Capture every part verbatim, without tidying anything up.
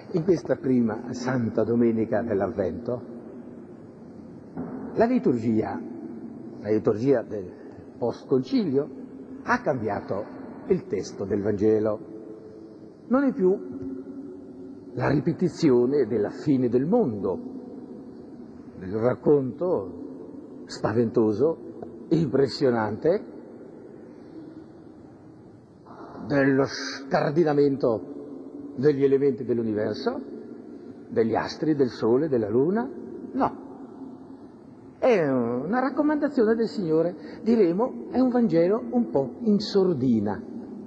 In questa prima Santa Domenica dell'Avvento, la liturgia, la liturgia del post-concilio, ha cambiato il testo del Vangelo. Non è più la ripetizione della fine del mondo, del racconto spaventoso, impressionante, dello scardinamento degli elementi dell'universo, degli astri, del sole, della luna. No. È una raccomandazione del Signore, diremo, è un Vangelo un po' in sordina.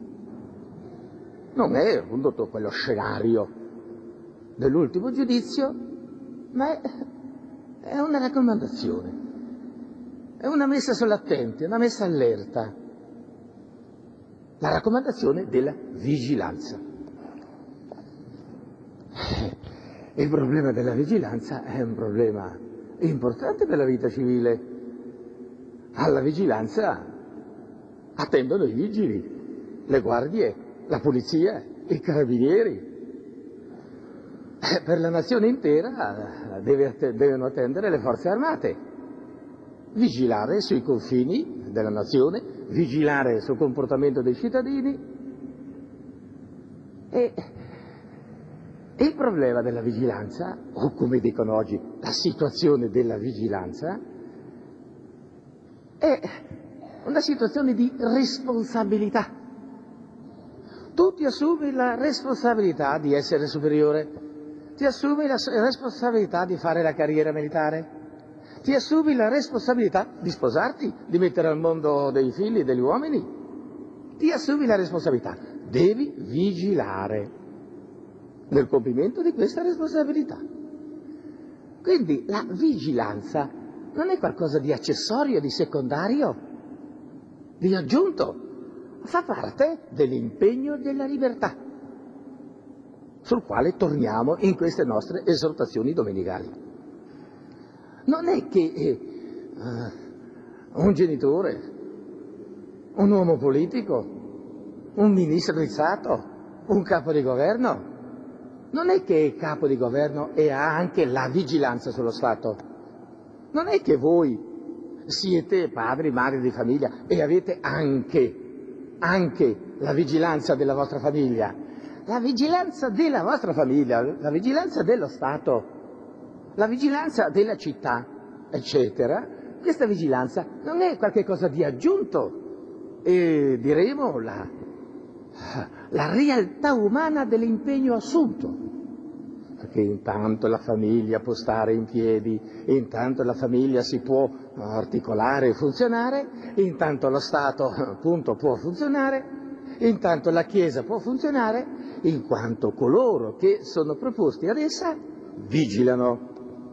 Non è appunto quello scenario dell'ultimo giudizio, ma è, è una raccomandazione, è una messa sull'attenti, una messa allerta, la raccomandazione della vigilanza. Il problema della vigilanza è un problema importante per la vita civile. Alla vigilanza attendono i vigili, le guardie, la polizia, i carabinieri. Per la nazione intera deve, devono attendere le forze armate, vigilare sui confini della nazione, vigilare sul comportamento dei cittadini. E il problema della vigilanza, o come dicono oggi, la situazione della vigilanza, è una situazione di responsabilità. Tu ti assumi la responsabilità di essere superiore, ti assumi la responsabilità di fare la carriera militare, ti assumi la responsabilità di sposarti, di mettere al mondo dei figli, degli uomini, ti assumi la responsabilità, devi vigilare nel compimento di questa responsabilità. Quindi la vigilanza non è qualcosa di accessorio, di secondario, di aggiunto, fa parte dell'impegno della libertà, sul quale torniamo in queste nostre esortazioni domenicali. Non è che eh, un genitore, un uomo politico, un ministro di Stato, un capo di governo, non è che è capo di governo e ha anche la vigilanza sullo Stato. Non è che voi siete padri, madri di famiglia e avete anche, anche la vigilanza della vostra famiglia. La vigilanza della vostra famiglia, la vigilanza dello Stato, la vigilanza della città, eccetera. Questa vigilanza non è qualcosa di aggiunto, e diremo la, la realtà umana dell'impegno assunto. Perché intanto la famiglia può stare in piedi, intanto la famiglia si può articolare e funzionare, intanto lo Stato appunto può funzionare, intanto la Chiesa può funzionare, in quanto coloro che sono preposti ad essa vigilano.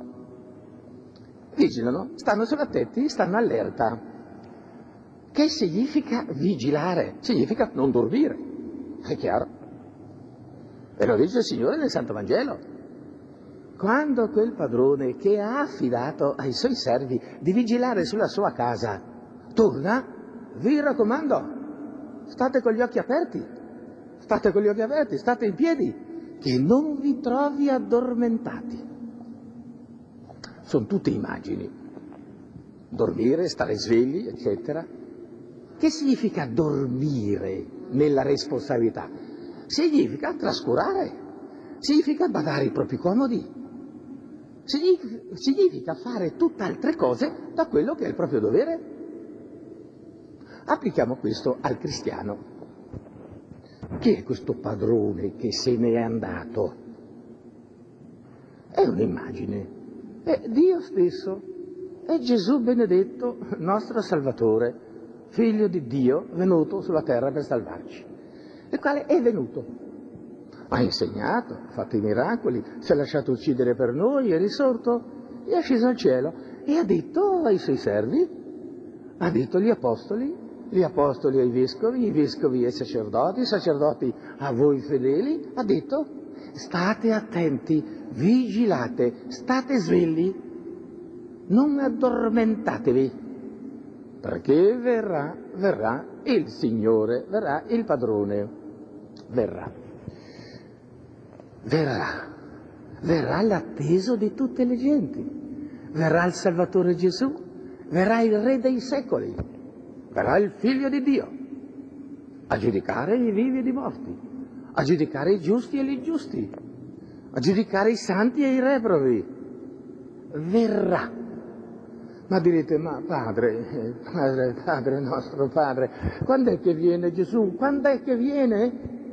Vigilano, stanno sull'attenti, stanno allerta. Che significa vigilare? Significa non dormire, è chiaro. E lo dice il Signore nel Santo Vangelo. Quando quel padrone che ha affidato ai suoi servi di vigilare sulla sua casa torna, vi raccomando, state con gli occhi aperti, state con gli occhi aperti, state in piedi, che non vi trovi addormentati. Sono tutte immagini. Dormire, stare svegli, eccetera. Che significa dormire nella responsabilità? Significa trascurare, significa badare ai propri comodi, significa fare tutt'altre cose da quello che è il proprio dovere. Applichiamo questo al cristiano. Chi è questo padrone che se ne è andato? È un'immagine, è Dio stesso, è Gesù benedetto, nostro Salvatore, Figlio di Dio, venuto sulla terra per salvarci, il quale è venuto. Ha insegnato, ha fatto i miracoli, si è lasciato uccidere per noi, è risorto, è sceso al cielo e ha detto ai suoi servi, ha detto agli apostoli, gli apostoli ai vescovi, i vescovi ai sacerdoti, i sacerdoti a voi fedeli, ha detto state attenti, vigilate, state svegli, non addormentatevi, perché verrà, verrà il Signore, verrà il padrone, verrà. Verrà. verrà l'atteso di tutte le genti, verrà il Salvatore Gesù, verrà il Re dei secoli, verrà il Figlio di Dio a giudicare i vivi e i morti, a giudicare i giusti e gli ingiusti, a giudicare i santi e i reprobi. Verrà. Ma direte, ma padre, padre, padre nostro, padre, quando è che viene Gesù? Quando è che viene?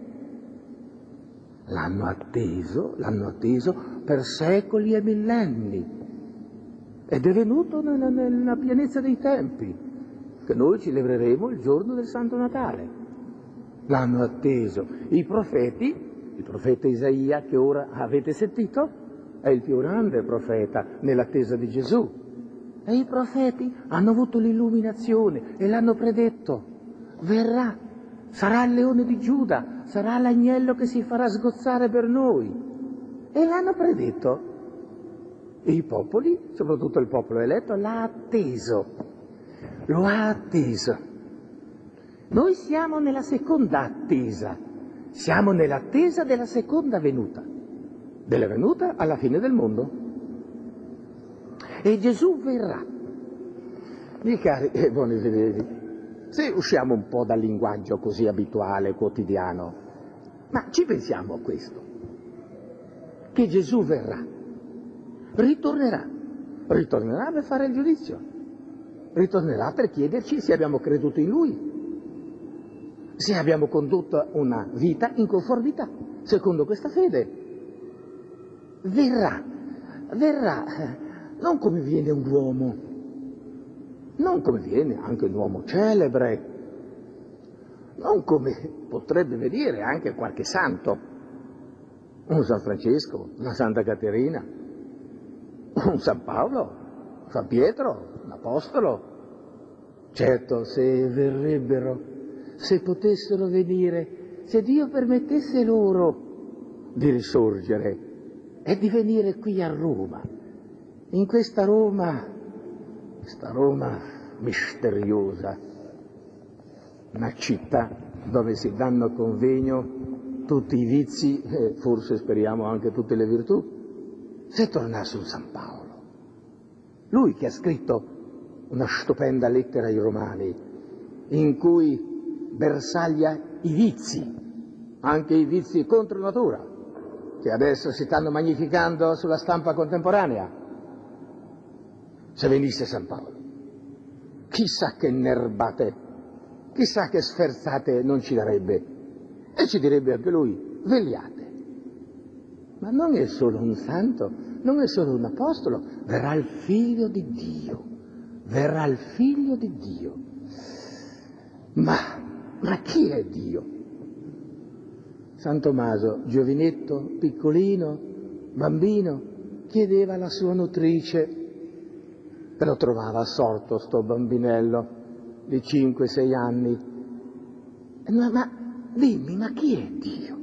L'hanno atteso, l'hanno atteso per secoli e millenni. Ed è venuto nella, nella pienezza dei tempi, che noi celebreremo il giorno del Santo Natale. L'hanno atteso. I profeti, il profeta Isaia che ora avete sentito, è il più grande profeta nell'attesa di Gesù. E i profeti hanno avuto l'illuminazione e l'hanno predetto. Verrà, sarà il leone di Giuda, sarà l'agnello che si farà sgozzare per noi. E l'hanno predetto. E i popoli, soprattutto il popolo eletto, l'ha atteso. Lo ha atteso. Noi siamo nella seconda attesa. Siamo nell'attesa della seconda venuta. Della venuta alla fine del mondo. E Gesù verrà. Miei cari e buoni fedeli, se usciamo un po' dal linguaggio così abituale, quotidiano, ma ci pensiamo a questo, che Gesù verrà, ritornerà, ritornerà per fare il giudizio, ritornerà per chiederci se abbiamo creduto in Lui, se abbiamo condotto una vita in conformità, secondo questa fede. Verrà, verrà. Non come viene un uomo, non come viene anche un uomo celebre, non come potrebbe venire anche qualche santo, un San Francesco, una Santa Caterina, un San Paolo, San Pietro, un apostolo. Certo, se verrebbero, se potessero venire, se Dio permettesse loro di risorgere e di venire qui a Roma, in questa Roma, questa Roma misteriosa, una città dove si danno convegno tutti i vizi e forse speriamo anche tutte le virtù, se tornasse un San Paolo, lui che ha scritto una stupenda lettera ai Romani in cui bersaglia i vizi, anche i vizi contro natura, che adesso si stanno magnificando sulla stampa contemporanea. Se venisse San Paolo, chissà che nerbate, chissà che sferzate non ci darebbe. E ci direbbe anche lui, vegliate. Ma non è solo un santo, non è solo un apostolo, verrà il Figlio di Dio, verrà il Figlio di Dio. Ma, ma chi è Dio? San Tommaso, giovinetto, piccolino, bambino, chiedeva alla sua nutrice, e lo trovava assorto sto bambinello di cinque sei anni. Ma, ma dimmi, ma chi è Dio?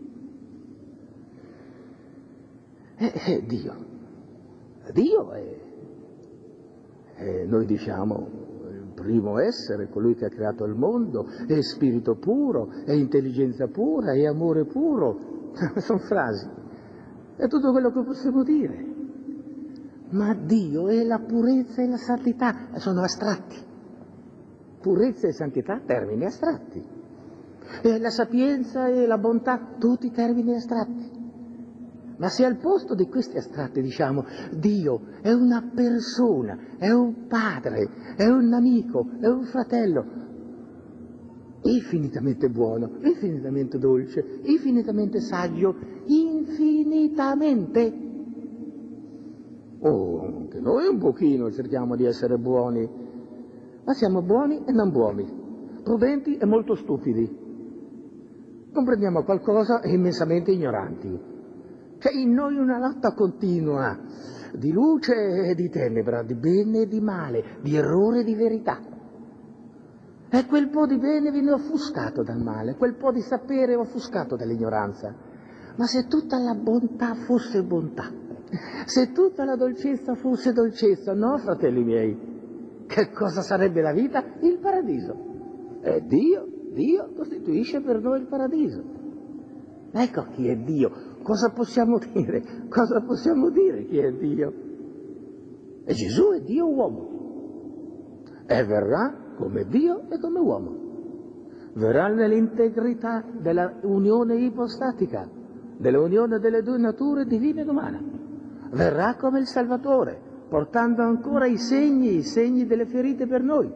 Eh, eh, Dio. Dio è, è, noi diciamo, il primo essere, colui che ha creato il mondo, è spirito puro, è intelligenza pura, è amore puro. Sono frasi. È tutto quello che possiamo dire. Ma Dio è la purezza e la santità, sono astratti. Purezza e santità, termini astratti. E la sapienza e la bontà, tutti termini astratti. Ma se al posto di questi astratti diciamo Dio è una persona, è un padre, è un amico, è un fratello, infinitamente buono, infinitamente dolce, infinitamente saggio, infinitamente. Oh, anche noi un pochino cerchiamo di essere buoni, ma siamo buoni e non buoni, prudenti e molto stupidi. Comprendiamo qualcosa e immensamente ignoranti. C'è in noi una lotta continua di luce e di tenebra, di bene e di male, di errore e di verità. E quel po' di bene viene offuscato dal male, quel po' di sapere è offuscato dall'ignoranza. Ma se tutta la bontà fosse bontà, se tutta la dolcezza fosse dolcezza, no, fratelli miei, che cosa sarebbe la vita? Il paradiso. E Dio, Dio costituisce per noi il paradiso. Ecco chi è Dio, cosa possiamo dire? Cosa possiamo dire chi è Dio? E Gesù è Dio uomo. E verrà come Dio e come uomo. Verrà nell'integrità della unione ipostatica, dell'unione delle due nature divina ed umana. Verrà come il Salvatore, portando ancora i segni, i segni delle ferite per noi.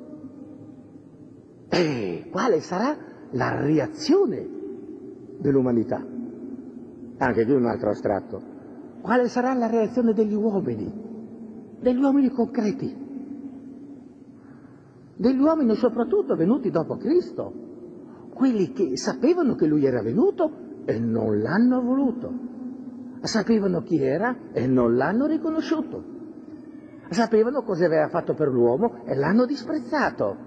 E quale sarà la reazione dell'umanità? Anche qui un altro astratto. Quale sarà la reazione degli uomini? Degli uomini concreti. Degli uomini soprattutto venuti dopo Cristo. Quelli che sapevano che Lui era venuto e non l'hanno voluto. Sapevano chi era e non l'hanno riconosciuto. Sapevano cosa aveva fatto per l'uomo e l'hanno disprezzato.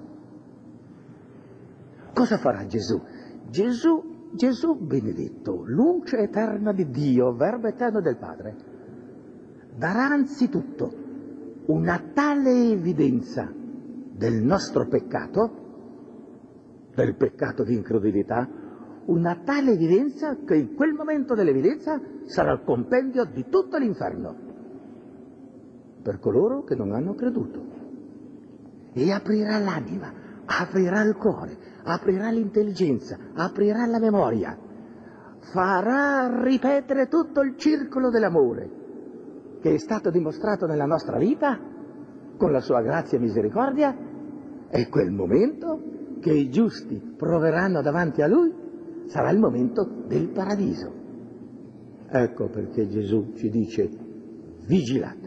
Cosa farà Gesù? Gesù, Gesù benedetto, luce eterna di Dio, verbo eterno del Padre, darà anzitutto una tale evidenza del nostro peccato, del peccato di incredulità, una tale evidenza che in quel momento dell'evidenza sarà il compendio di tutto l'inferno per coloro che non hanno creduto, e aprirà l'anima, aprirà il cuore, aprirà l'intelligenza, aprirà la memoria, farà ripetere tutto il circolo dell'amore che è stato dimostrato nella nostra vita con la sua grazia e misericordia, e quel momento che i giusti proveranno davanti a Lui sarà il momento del paradiso. Ecco perché Gesù ci dice: vigilate.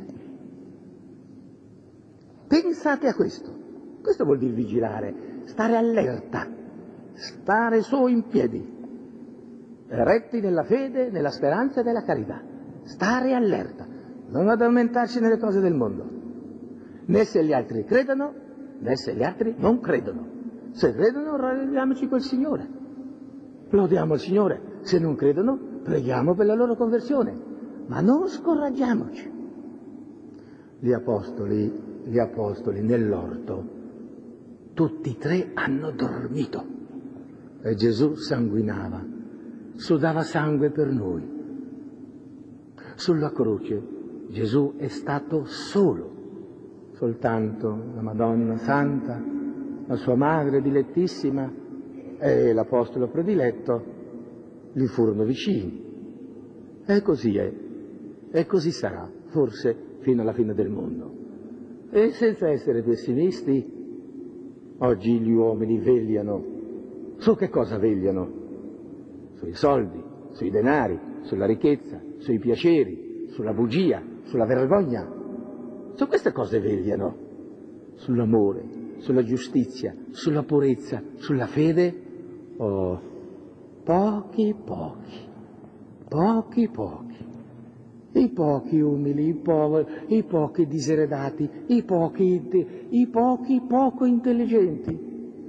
Pensate a questo. Questo vuol dire vigilare, stare allerta, stare su in piedi, eretti nella fede, nella speranza e nella carità. Stare allerta, non addormentarci nelle cose del mondo, né se gli altri credono, né se gli altri non credono. Se credono, rallegliamoci col Signore, lodiamo il Signore. Se non credono, preghiamo per la loro conversione, ma non scoraggiamoci. Gli apostoli, gli apostoli nell'orto, tutti e tre hanno dormito e Gesù sanguinava, sudava sangue per noi. Sulla croce Gesù è stato solo, soltanto la Madonna Santa, la sua madre dilettissima e l'apostolo prediletto gli furono vicini. E così è, e così sarà, forse fino alla fine del mondo. E senza essere pessimisti, oggi gli uomini vegliano. Su che cosa vegliano? Sui soldi, sui denari, sulla ricchezza, sui piaceri, sulla bugia, sulla vergogna. Su queste cose vegliano. Sull'amore, sulla giustizia, sulla purezza, sulla fede. Oh, pochi, pochi, pochi, pochi. I pochi umili, i poveri, i pochi diseredati, i pochi, i pochi poco intelligenti.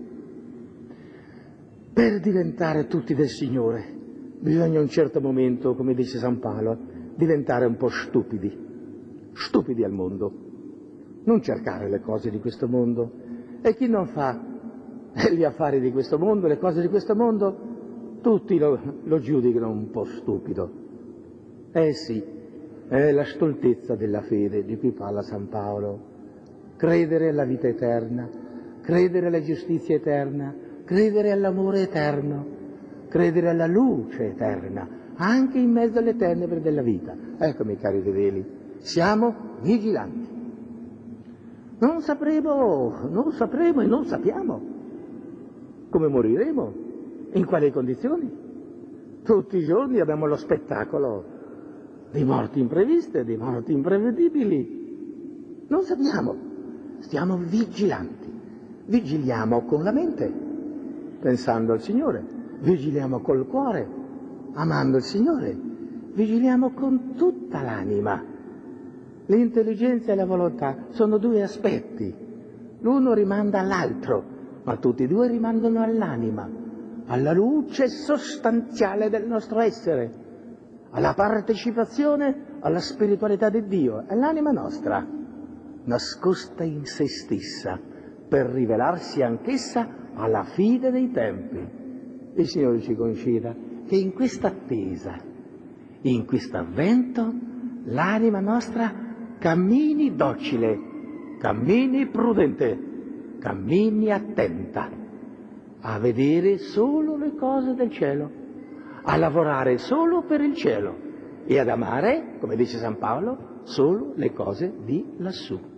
Per diventare tutti del Signore bisogna a un certo momento, come dice San Paolo, diventare un po' stupidi, stupidi al mondo, non cercare le cose di questo mondo. E chi non fa gli affari di questo mondo, le cose di questo mondo, tutti lo, lo giudicano un po' stupido. Eh sì. È la stoltezza della fede di cui parla San Paolo. Credere alla vita eterna, credere alla giustizia eterna, credere all'amore eterno, credere alla luce eterna, anche in mezzo alle tenebre della vita. Ecco, miei cari fedeli, siamo vigilanti. Non sapremo, non sapremo e non sappiamo come moriremo, in quali condizioni. Tutti i giorni abbiamo lo spettacolo di morti impreviste, di morti imprevedibili. Non sappiamo, stiamo vigilanti. Vigiliamo con la mente, pensando al Signore. Vigiliamo col cuore, amando il Signore. Vigiliamo con tutta l'anima. L'intelligenza e la volontà sono due aspetti. L'uno rimanda all'altro, ma tutti e due rimandano all'anima, alla luce sostanziale del nostro essere, alla partecipazione alla spiritualità di Dio, è l'anima nostra, nascosta in se stessa, per rivelarsi anch'essa alla fine dei tempi. Il Signore ci conceda che in questa attesa In questo avvento l'anima nostra cammini docile, cammini prudente, cammini attenta, a vedere solo le cose del cielo, a lavorare solo per il cielo e ad amare, come dice San Paolo, solo le cose di lassù.